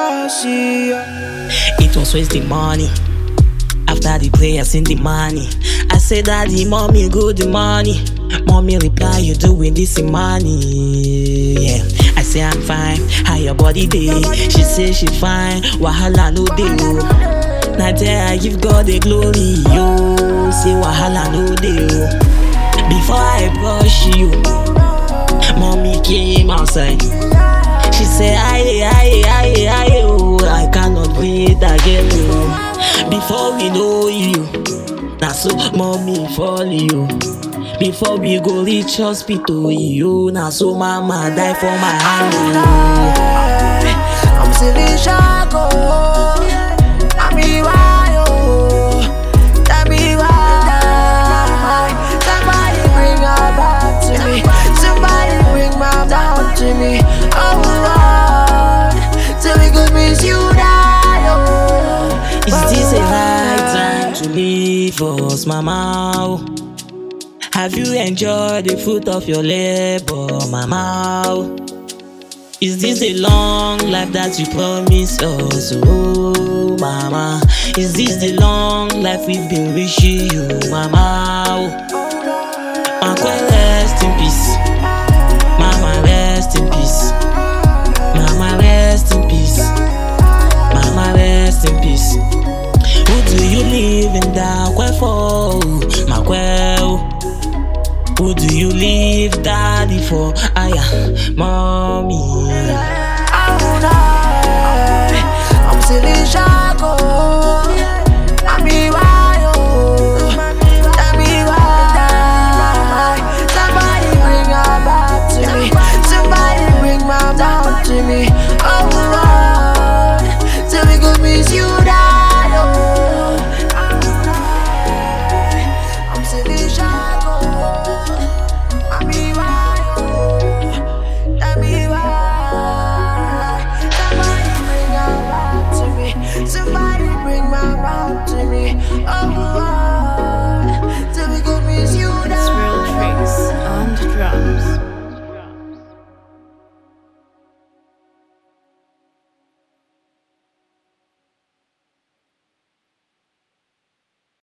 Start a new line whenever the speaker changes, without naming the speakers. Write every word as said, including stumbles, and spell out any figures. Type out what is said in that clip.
see.
It was waste the money. After the prayers in the money, I say daddy, mommy, good the money. Mommy reply, you doing this in money. Yeah, I say I'm fine, how your body day? She say she fine, wahala no day. Oh. Now there I give God the glory, yo. Say wahala no day. Oh. Before I brush you, mommy came outside. She say aye aye aye aye oh, I cannot breathe again. Oh. Before we know you, now so mommy fall you. Before we go reach hospital, you now so mama die for my hand.
I'm still in shock. Oh. Tell me why, oh. Tell me why. Somebody bring her back to me. Somebody bring my mom to me. Oh Lord, till we could miss you now. Oh.
Is this a right time to leave us, mama? Have you enjoyed the fruit of your labor, mama? Is this the long life that you promised us, oh, mama? Is this the long life we've been wishing you, mama? Mama, rest in peace. Mama, rest in peace. Mama, rest in peace. Mama, rest in peace. Who do you live in that way for, my well? Who do you leave daddy for? Aya, mommy.